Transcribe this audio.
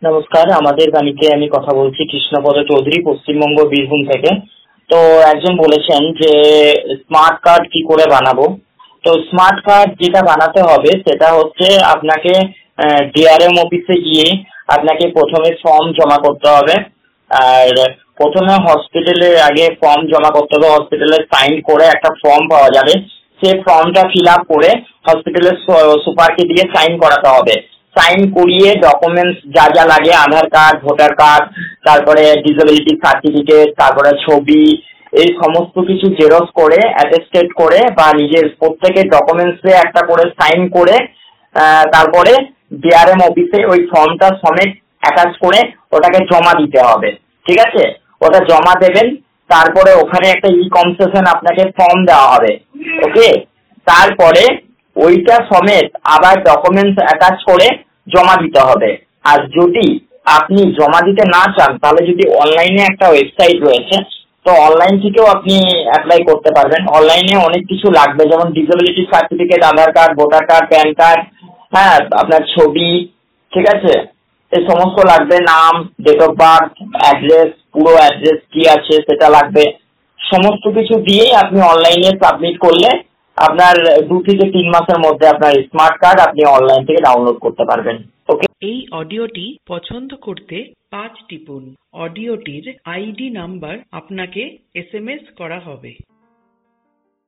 নমস্কার, আমাদের বাণীতে আমি কথা বলছি কৃষ্ণপদ চৌধুরী, পশ্চিমবঙ্গ বীরভূম থেকে। তো একজন বলেছেন যে স্মার্ট কার্ড কি করে বানাবো। তো স্মার্ট কার্ড যেটা বানাতে হবে সেটা হচ্ছে আপনাকে ডিআরএম অফিসে গিয়ে আপনাকে প্রথমে ফর্ম জমা করতে হবে। আর প্রথমে হসপিটালে আগে ফর্ম জমা করতে হবে, হসপিটালে সাইন করে একটা ফর্ম পাওয়া যাবে, সেই ফর্মটা ফিল আপ করে হসপিটালের সুপারকে দিয়ে সাইন করাতে হবে। সাইন করিয়ে ডকুমেন্টস যা যা লাগে, আধার কার্ড, ভোটার কার্ড, তারপরে ডিসেবিলিটি সার্টিফিকেট, তারপরে ছবি, এই সমস্ত কিছু জেরক্স করে অ্যাটেস্টেড করে বা নিজের প্রত্যেকের ডকুমেন্টসে একটা করে সাইন করে তারপরে ডিআরএম অফিসে ওই ফর্মটা সমেত অ্যাটাচ করে ওটাকে জমা দিতে হবে। ঠিক আছে, ওটা জমা দেবেন। তারপরে ওখানে একটা ই কনসেশন আপনাকে ফর্ম দেওয়া হবে। ওকে, তারপরে ওইটা সমেত আবার ডকুমেন্টস অ্যাটাচ করে জমা দিতে হবে। আর যদি আপনি জমা দিতে না চান তাহলে যদি অনলাইনে একটা ওয়েবসাইট রয়েছে, তো অনলাইন থেকেও আপনি অ্যাপ্লাই করতে পারবেন। অনলাইনে অনেক কিছু লাগবে, যেমন disability certificate, Aadhaar card, voter card, PAN card, হ্যাঁ, আপনার ছবি, ঠিক আছে, এই সমস্ত লাগবে। নাম, ডেট অফ বার্থ, অ্যাড্রেস, পুরো অ্যাড্রেস কি আছে সেটা লাগবে। সমস্ত কিছু দিয়েই আপনি অনলাইনে সাবমিট করলে আপনার 2 থেকে 3 মাসের মধ্যে আপনার স্মার্ট কার্ড আপনি অনলাইন থেকে ডাউনলোড করতে পারবেন। ওকে। এই অডিওটি পছন্দ করতে 5 টিপুন। অডিওটির আইডি নাম্বার আপনাকে SMS করা হবে।